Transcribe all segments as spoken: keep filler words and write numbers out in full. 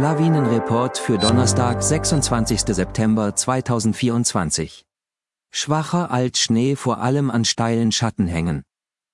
Lawinenreport für Donnerstag, sechsundzwanzigsten September zweitausendvierundzwanzig. Schwacher Altschnee vor allem an steilen Schattenhängen.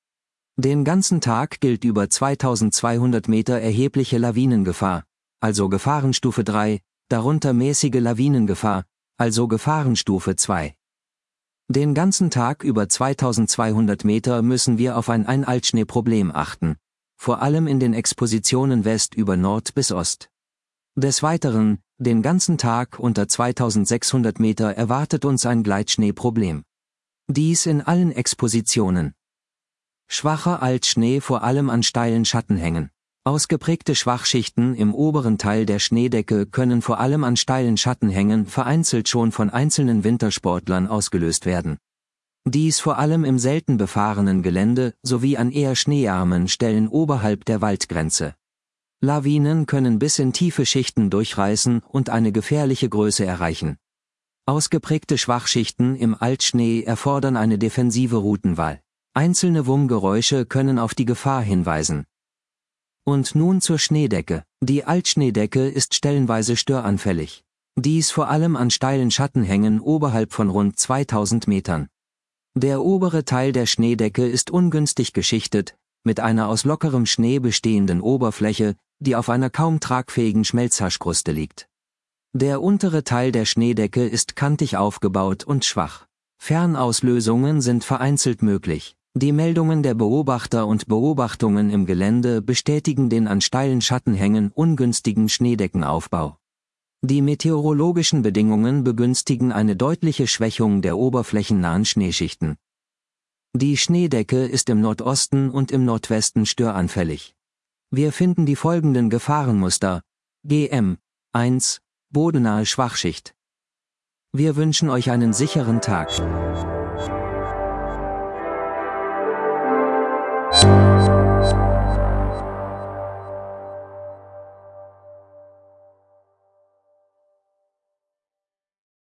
Den ganzen Tag gilt über zweitausendzweihundert Meter erhebliche Lawinengefahr, also Gefahrenstufe drei, darunter mäßige Lawinengefahr, also Gefahrenstufe zwei. Den ganzen Tag über zweitausendzweihundert Meter müssen wir auf ein Altschneeproblem achten, vor allem in den Expositionen West über Nord bis Ost. Des Weiteren, den ganzen Tag unter zweitausendsechshundert Meter erwartet uns ein Gleitschneeproblem. Dies in allen Expositionen. Schwacher Altschnee vor allem an steilen Schattenhängen. Ausgeprägte Schwachschichten im oberen Teil der Schneedecke können vor allem an steilen Schattenhängen vereinzelt schon von einzelnen Wintersportlern ausgelöst werden. Dies vor allem im selten befahrenen Gelände sowie an eher schneearmen Stellen oberhalb der Waldgrenze. Lawinen können bis in tiefe Schichten durchreißen und eine gefährliche Größe erreichen. Ausgeprägte Schwachschichten im Altschnee erfordern eine defensive Routenwahl. Einzelne Wummgeräusche können auf die Gefahr hinweisen. Und nun zur Schneedecke. Die Altschneedecke ist stellenweise störanfällig. Dies vor allem an steilen Schattenhängen oberhalb von rund zweitausend Metern. Der obere Teil der Schneedecke ist ungünstig geschichtet, mit einer aus lockerem Schnee bestehenden Oberfläche, die auf einer kaum tragfähigen Schmelzhaschkruste liegt. Der untere Teil der Schneedecke ist kantig aufgebaut und schwach. Fernauslösungen sind vereinzelt möglich. Die Meldungen der Beobachter und Beobachtungen im Gelände bestätigen den an steilen Schattenhängen ungünstigen Schneedeckenaufbau. Die meteorologischen Bedingungen begünstigen eine deutliche Schwächung der oberflächennahen Schneeschichten. Die Schneedecke ist im Nordosten und im Nordwesten störanfällig. Wir finden die folgenden Gefahrenmuster: G M eins, bodennahe Schwachschicht. Wir wünschen euch einen sicheren Tag.